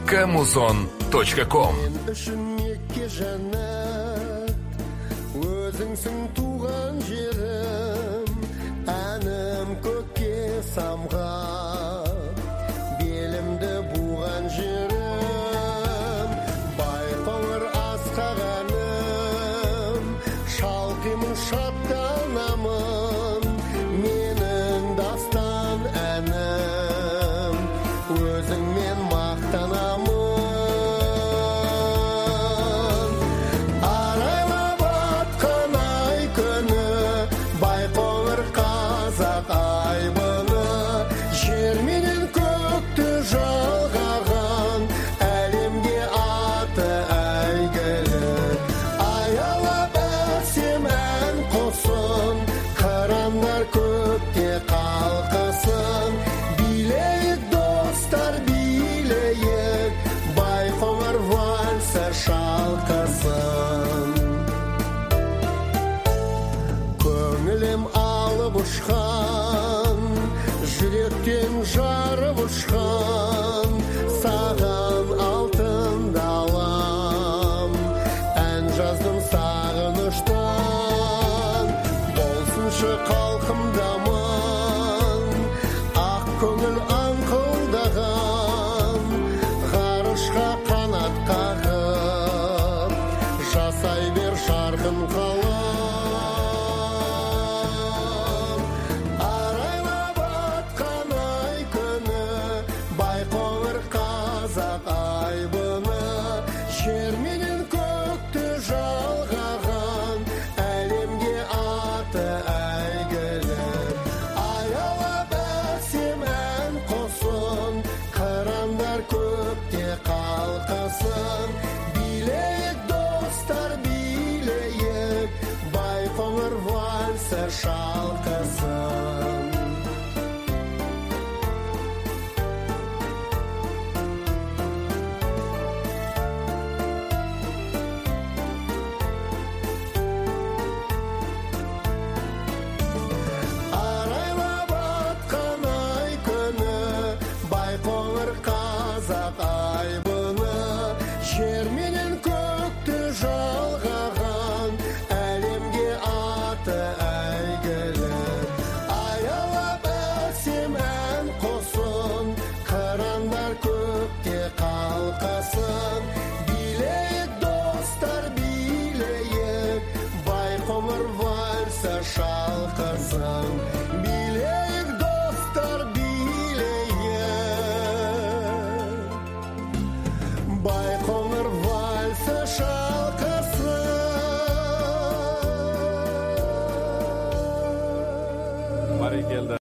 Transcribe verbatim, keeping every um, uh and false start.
камузон точка ком. Өзіңсің туған жерім, әнім көкке самғап, белімді буған жерім, байқоңыр асқағаным, шалқимын шаттанамын, менің дастан әнім, өзіңмен мақтанамын. Көңілім алып ұшқан, жүректен жарып ұшқан, саған алтын далам, ән жаздым сағыныштан. Болсыншы қалқымдаман, ақ көңіл аңқылдаған, ғарышқа қанат қағып, жасай бер жарқын қалам. Жер менен көкті жалғаған, әлемге аты әйгілі. Аялап әсем ән қосын, қырандар көкте қалқысын. Билейік достар, билейік, Байқоңыр вальсы шалқысын. Жер менен көкті жалғаған, әлемге аты әйгілі. Аялап әсем ән қосын, қырандар көкте қалқысын. Билейік достар, билейік, Байқоңыр вальсы шалқысын. Билейік достар, билейік, Байқоңыр вальсы шалқысын. Барекелді.